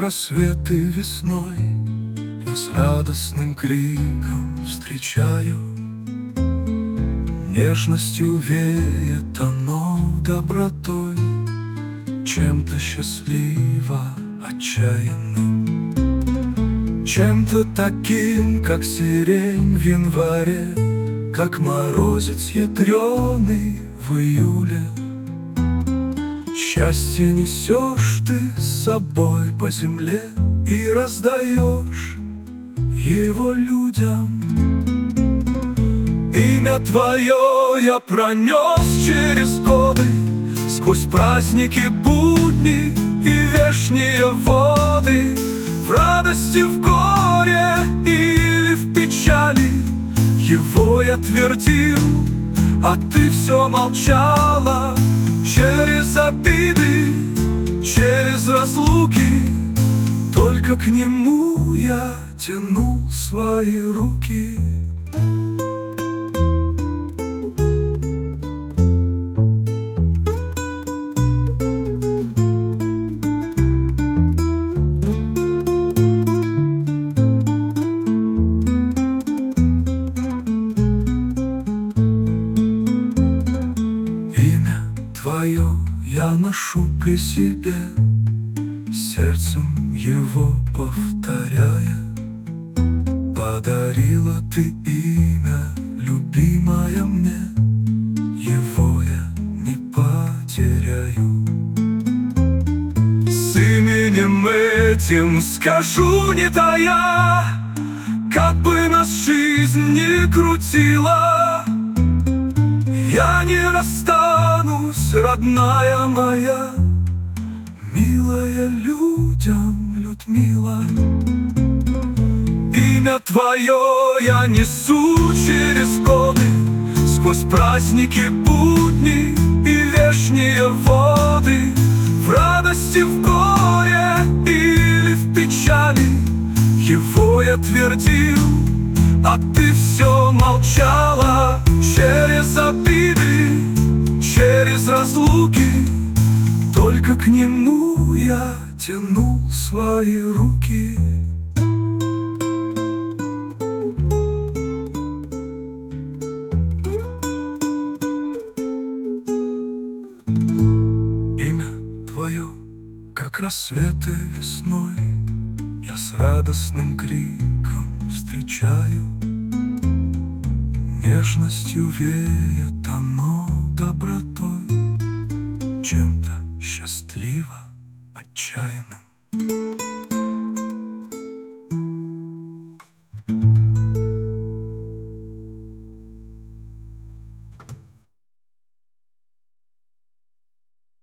рассветы весной, я с радостным криком встречаю. Нежностью веет оно добротой, чем-то счастливо отчаянным, чем-то таким, как сирень в январе, как морозец ядреный в июле. Счастье несешь ты с собой по земле и раздаешь его людям. Имя твое я пронес через годы, сквозь праздники, будни и вешние воды, в радости, в горе или в печали. Его я твердил, а ты все молчала. Через обиды, через разлуки, только к нему я тянул свои руки. Твое я ношу при себе, сердцем его повторяя. Подарила ты имя, любимая мне, его я не потеряю. С именем этим скажу не тая, как бы нас жизнь ни крутила, я не расстанусь, родная моя, милая людям Людмила. Имя твое я несу через годы, сквозь праздники, будни и вешние воды, в радости, в горе или в печали. Его я твердил, а ты все молчала. Через обиды, через разлуки, только к нему я тянул свои руки. Имя твое, как рассветы весной, я с радостным криком встречаю. Нежностью веет оно добро.